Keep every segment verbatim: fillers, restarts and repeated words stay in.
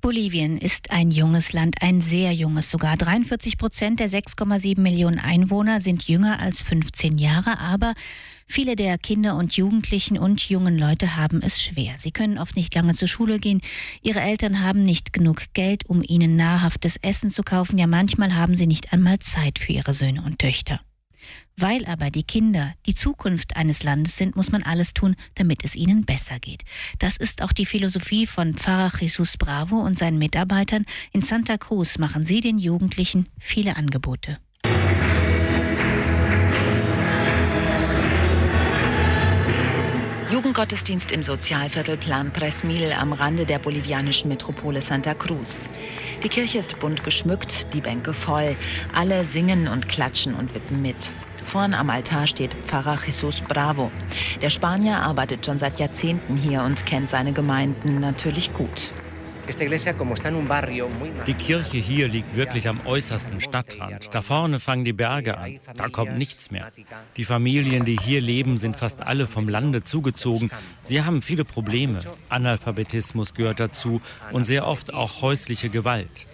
Bolivien ist ein junges Land, ein sehr junges sogar. dreiundvierzig Prozent der sechs Komma sieben Millionen Einwohner sind jünger als fünfzehn Jahre, aber viele der Kinder und Jugendlichen und jungen Leute haben es schwer. Sie können oft nicht lange zur Schule gehen. Ihre Eltern haben nicht genug Geld, um ihnen nahrhaftes Essen zu kaufen. Ja, manchmal haben sie nicht einmal Zeit für ihre Söhne und Töchter. Weil aber die Kinder die Zukunft eines Landes sind, muss man alles tun, damit es ihnen besser geht. Das ist auch die Philosophie von Pfarrer Jesus Bravo und seinen Mitarbeitern. In Santa Cruz machen sie den Jugendlichen viele Angebote. Jugendgottesdienst im Sozialviertel Plan Tres Mil am Rande der bolivianischen Metropole Santa Cruz. Die Kirche ist bunt geschmückt, die Bänke voll. Alle singen und klatschen und wippen mit. Vorn am Altar steht Pfarrer Jesus Bravo. Der Spanier arbeitet schon seit Jahrzehnten hier und kennt seine Gemeinden natürlich gut. Die Kirche hier liegt wirklich am äußersten Stadtrand. Da vorne fangen die Berge an. Da kommt nichts mehr. Die Familien, die hier leben, sind fast alle vom Lande zugezogen. Sie haben viele Probleme. Analphabetismus gehört dazu und sehr oft auch häusliche Gewalt.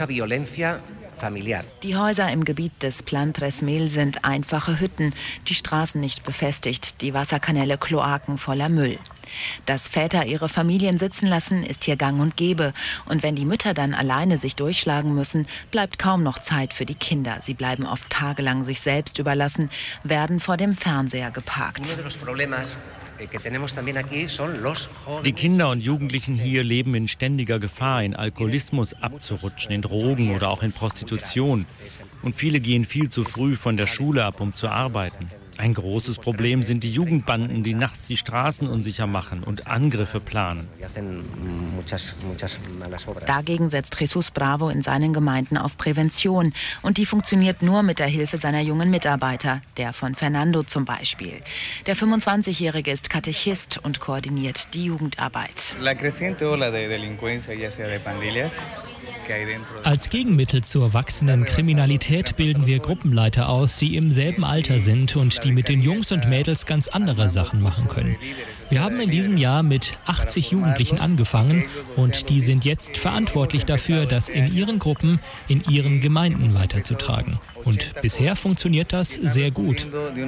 Die Häuser im Gebiet des Plan Tres Mil sind einfache Hütten, die Straßen nicht befestigt, die Wasserkanäle Kloaken voller Müll. Dass Väter ihre Familien sitzen lassen, ist hier gang und gäbe. Und wenn die Mütter dann alleine sich durchschlagen müssen, bleibt kaum noch Zeit für die Kinder. Sie bleiben oft tagelang sich selbst überlassen, werden vor dem Fernseher geparkt. Die Kinder und Jugendlichen hier leben in ständiger Gefahr, in Alkoholismus abzurutschen, in Drogen oder auch in Prostitution. Und viele gehen viel zu früh von der Schule ab, um zu arbeiten. Ein großes Problem sind die Jugendbanden, die nachts die Straßen unsicher machen und Angriffe planen. Dagegen setzt Jesus Bravo in seinen Gemeinden auf Prävention. Und die funktioniert nur mit der Hilfe seiner jungen Mitarbeiter, der von Fernando zum Beispiel. Der fünfundzwanzigjährige ist Katechist und koordiniert die Jugendarbeit. Als Gegenmittel zur wachsenden Kriminalität bilden wir Gruppenleiter aus, die im selben Alter sind und die mit den Jungs und Mädels ganz andere Sachen machen können. Wir haben in diesem Jahr mit achtzig Jugendlichen angefangen und die sind jetzt verantwortlich dafür, das in ihren Gruppen, in ihren Gemeinden weiterzutragen. Und bisher funktioniert das sehr gut.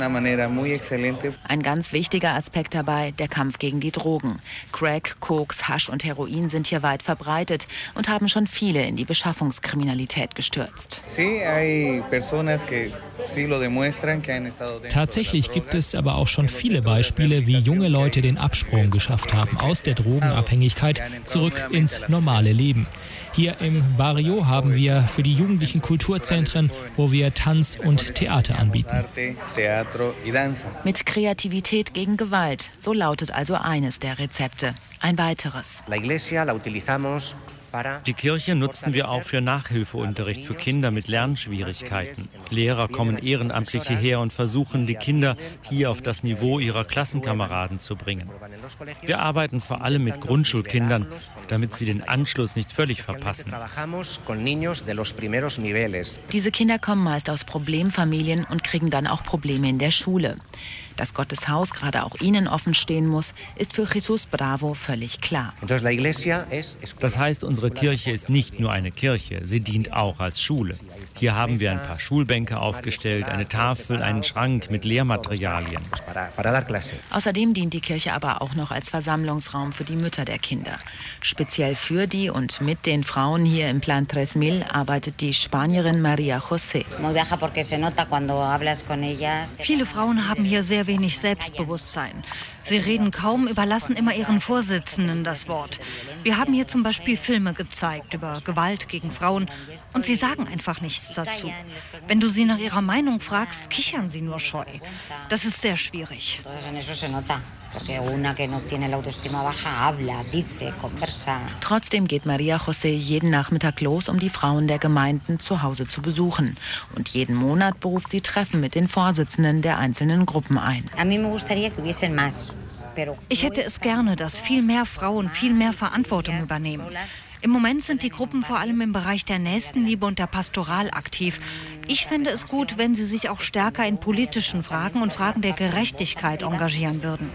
Ein ganz wichtiger Aspekt dabei, der Kampf gegen die Drogen. Crack, Koks, Hasch und Heroin sind hier weit verbreitet und haben schon viele in die Beschaffungskriminalität gestürzt. Tatsächlich gibt es aber auch schon viele Beispiele, wie junge Leute den Absprung geschafft haben aus der Drogenabhängigkeit zurück ins normale Leben. Hier im Barrio haben wir für die jugendlichen Kulturzentren, wo wir Tanz und Theater anbieten. Mit Kreativität gegen Gewalt, so lautet also eines der Rezepte. Ein weiteres. Die Kirche nutzen wir auch für Nachhilfeunterricht für Kinder mit Lernschwierigkeiten. Lehrer kommen ehrenamtlich hierher und versuchen, die Kinder hier auf das Niveau ihrer Klassenkameraden zu bringen. Wir arbeiten vor allem mit Grundschulkindern, damit sie den Anschluss nicht völlig verpassen. Diese Kinder kommen meist aus Problemfamilien und kriegen dann auch Probleme in der Schule. Dass Gottes Haus gerade auch ihnen offen stehen muss, ist für Jesus Bravo völlig klar. Das heißt, unsere Kirche ist nicht nur eine Kirche, sie dient auch als Schule. Hier haben wir ein paar Schulbänke aufgestellt, eine Tafel, einen Schrank mit Lehrmaterialien. Außerdem dient die Kirche aber auch noch als Versammlungsraum für die Mütter der Kinder. Speziell für die und mit den Frauen hier im Plan Tres Mil arbeitet die Spanierin María José. Viele Frauen haben hier sehr wenig Selbstbewusstsein. Sie reden kaum, überlassen immer ihren Vorsitzenden das Wort. Wir haben hier zum Beispiel Filme gezeigt über Gewalt gegen Frauen und sie sagen einfach nichts dazu. Wenn du sie nach ihrer Meinung fragst, kichern sie nur scheu. Das ist sehr schwierig. Trotzdem geht María José jeden Nachmittag los, um die Frauen der Gemeinden zu Hause zu besuchen. Und jeden Monat beruft sie Treffen mit den Vorsitzenden der einzelnen Gruppen ein. Ich hätte es gerne, dass viel mehr Frauen viel mehr Verantwortung übernehmen. Im Moment sind die Gruppen vor allem im Bereich der Nächstenliebe und der Pastoral aktiv. Ich fände es gut, wenn sie sich auch stärker in politischen Fragen und Fragen der Gerechtigkeit engagieren würden.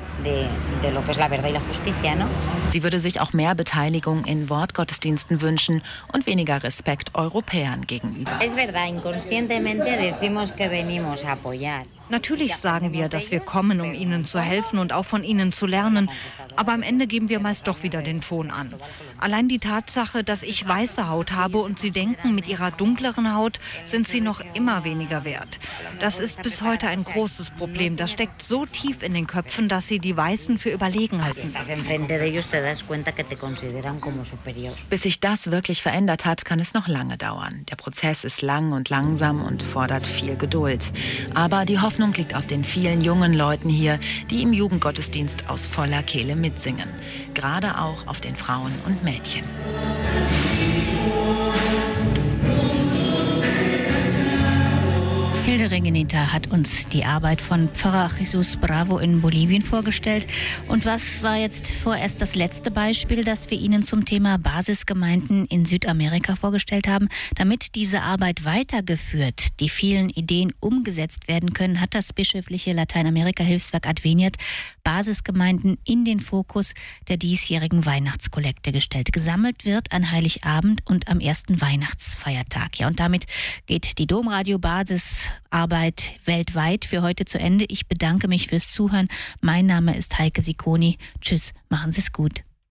Sie würde sich auch mehr Beteiligung in Wortgottesdiensten wünschen und weniger Respekt Europäern gegenüber. Natürlich sagen wir, dass wir kommen, um ihnen zu helfen und auch von ihnen zu lernen. Aber am Ende geben wir meist doch wieder den Ton an. Allein die Tatsache, dass ich weiße Haut habe und sie denken, mit ihrer dunkleren Haut sind sie noch immer weniger wert. Das ist bis heute ein großes Problem. Das steckt so tief in den Köpfen, dass sie die Weißen für überlegen halten. Bis sich das wirklich verändert hat, kann es noch lange dauern. Der Prozess ist lang und langsam und fordert viel Geduld. Aber die Hoffnung liegt auf den vielen jungen Leuten hier, die im Jugendgottesdienst aus voller Kehle mitsingen. Gerade auch auf den Frauen und Mädchen. Hilde Regenita hat uns die Arbeit von Pfarrer Jesus Bravo in Bolivien vorgestellt. Und was war jetzt vorerst das letzte Beispiel, das wir Ihnen zum Thema Basisgemeinden in Südamerika vorgestellt haben? Damit diese Arbeit weitergeführt, die vielen Ideen umgesetzt werden können, hat das bischöfliche Lateinamerika-Hilfswerk Adveniat Basisgemeinden in den Fokus der diesjährigen Weihnachtskollekte gestellt. Gesammelt wird an Heiligabend und am ersten Weihnachtsfeiertag. Ja, und damit geht die Domradio-Basisarbeit weltweit für heute zu Ende. Ich bedanke mich fürs Zuhören. Mein Name ist Heike Sikoni. Tschüss, machen Sie es gut.